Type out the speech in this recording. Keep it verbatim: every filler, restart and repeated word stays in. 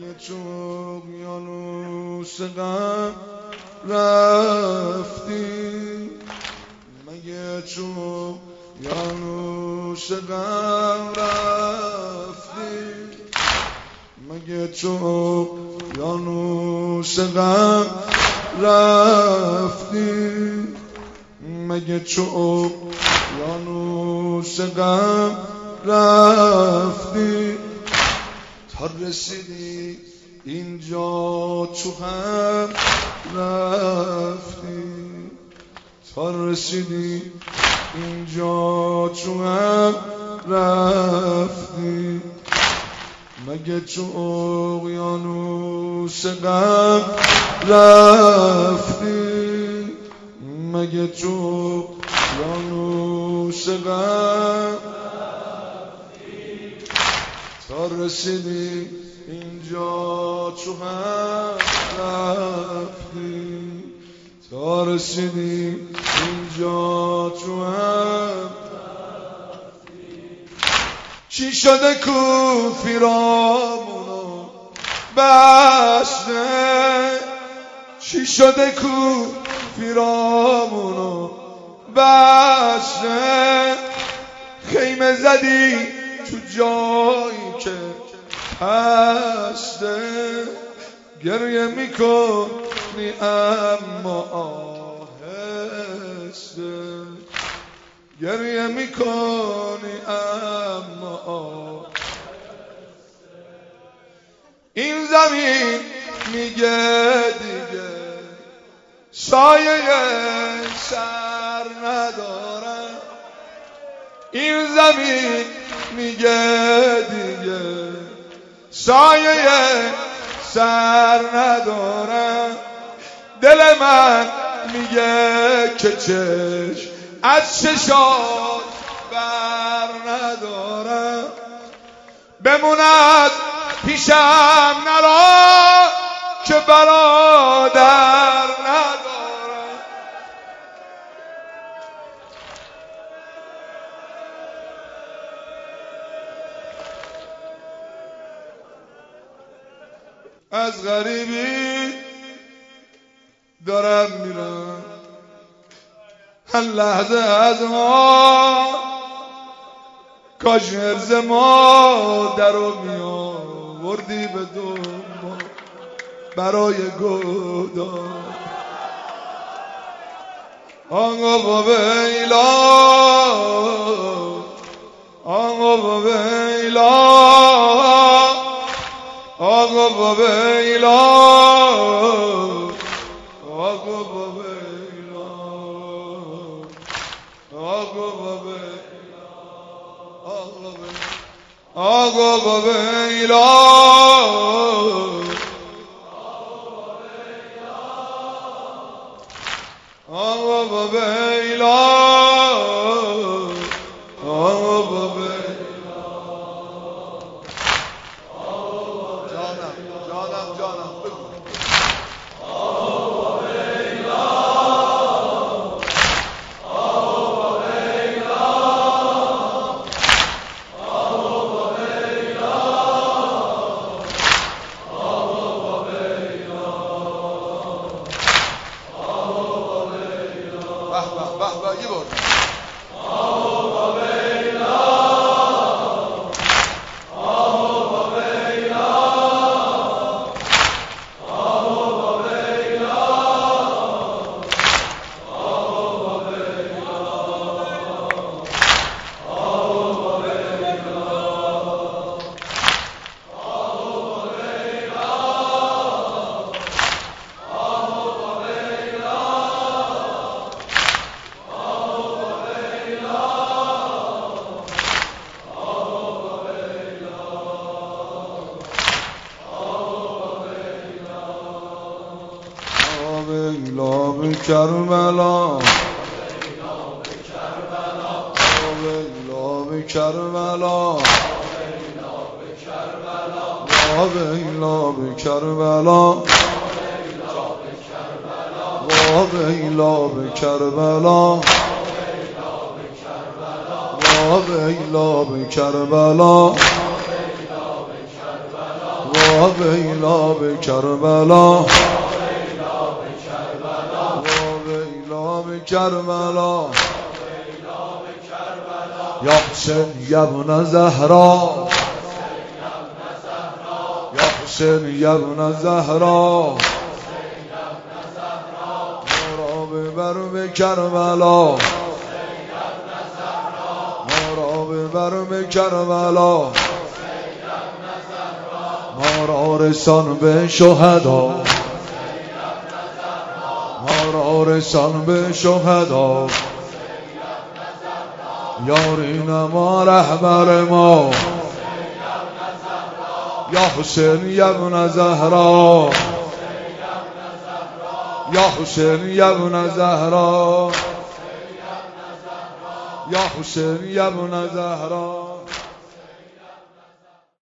مگه تو یانوس غم رفتی، مگه تو یانوس غم رفتی، مگه تو یانوس غم رفتی، مگه تو یانوس غم رفتی، تا رسیدی اینجا تو هم رفتی، تا رسیدی اینجا تو هم رفتی، مگه تو اقیانوس غم رفتی، مگه تو اقیانوس غم رفتی، تا رسیدی اینجا تو هم رفتی، تا رسیدی اینجا تو هم رفتی. چی شده کو فیرامونو بسته، چی شده کو فیرامونو بسته، خیمه زدی تو جایی که هسته، گریه میکنی اما آهسته، گریه میکنی اما آهسته، این زمین میگه دیگه سایه سر ندارم، این زمین میگه دیگه سایه سر ندارم، دل من میگه که چشم از چشات بر ندارم، بموند پیشم نرا که برادر ندارم. از غریبی دارم میرم، هر لحظه از ما کاش ارز ما درو میآوردی به دنبال برای گداز. آقا با ویلا، آقا با ویلا، آقا با ویلا، آقا با ویلا، آقا با ویلا، آقا با ویلا، آقا با ویلا، آقا با ویلا. جانم جانم جانم بگو. آقا با ویلا، آقا با ویلا، آقا با ویلا، آقا با ویلا، آقا با ویلا. به به به به یه بار. آقا با ویلا، آقا با ویلا، آقا با ویلا، آقا با ویلا، آقا با ویلا، آقا با ویلا، آقا با ویلا، ویلا به کربلا، ویلا به کربلا، ویلا به کربلا، ویلا به کربلا، ویلا به کربلا، ویلا به کربلا ویلا به کربلا یا حسین یا ابن زهرا یا حسین یا ابن زهرا ما را ببر به کربلا ما را ببر به کربلا ما را رسان به شهدا ما را رسان به شهدا یارین ما رهبر ما یا حسین یا ابن زهرا یا حسین یا ابن زهرا یا حسین یا ابن زهرا